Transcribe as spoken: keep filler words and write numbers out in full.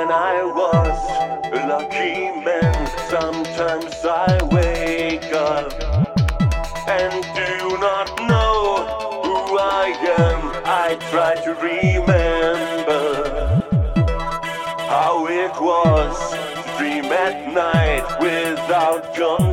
when I was a lucky man. Sometimes I wake up and do not know who I am. I try to remember how it was to dream at night without control.